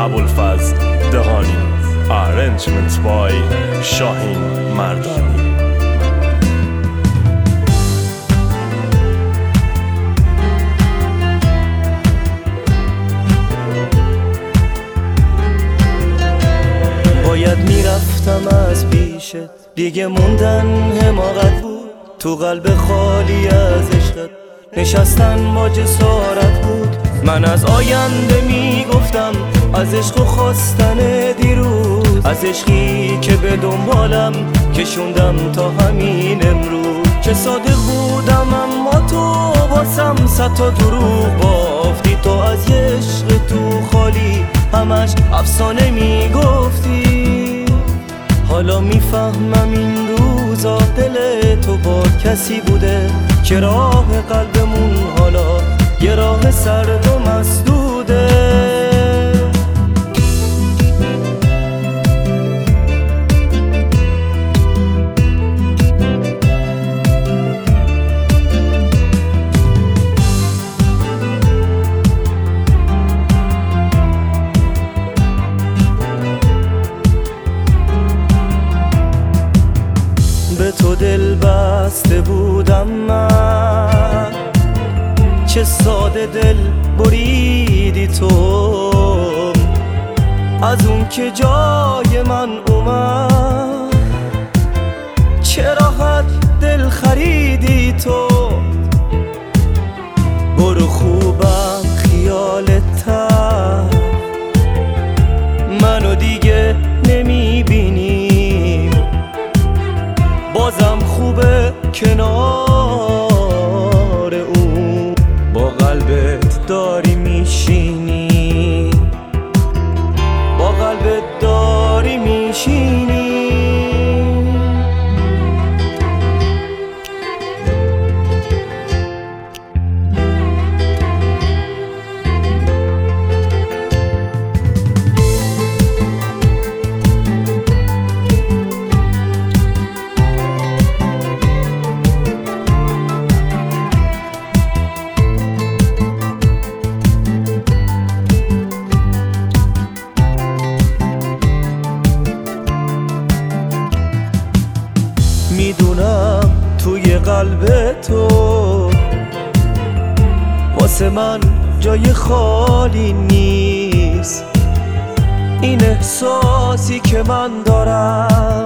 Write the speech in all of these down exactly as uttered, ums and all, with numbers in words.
ابوالفضل دهانی. Arrangement by شاهین مردانی. باید میرفتم از پیشت، دیگه موندن حماقت بود. تو قلب خالی از عشقت نشستن با جسارت بود. من از آینده میگفتم، از عشق و خواستن دیروز، از عشقی که به دنبالم کشوندم تا همین امروز. چه صادق بودم اما تو باسم صد تا دروغ بافتی. تو از یه عشق تو خالی همش افسانه میگفتی. حالا میفهمم این روزا دل تو با کسی بوده که راه قلبمون حالا یه راه سرد و مسدوده. به تو دل بسته بودم من، چه ساده دل بریدی تو. از اون که جای من اومد، چه راحت دل خریدی تو. برو خوبم خیالت تر، منو دیگه نمیبینی. بازم خوبه کنار اون، با قلبت داری میشینی، با قلبت داری میشینی. میدونم توی قلب تو واسه من جای خالی نیست. این احساسی که من دارم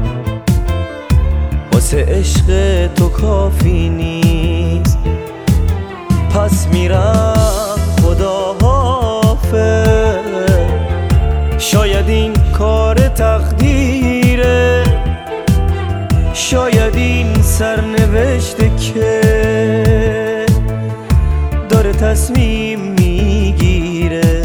واسه عشق تو کافی نیست. پس میرم خدا حافظ، شاید این کار تقدیره، شاید این سرنوشته که داره تصمیم میگیره.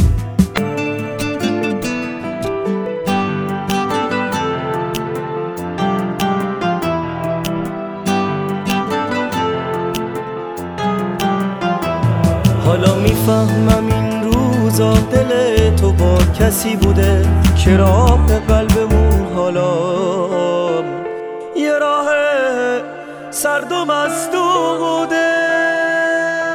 حالا میفهمم این روزا دل تو با کسی بوده که راه قلبمون حالا یه راه سرد و مسدوده.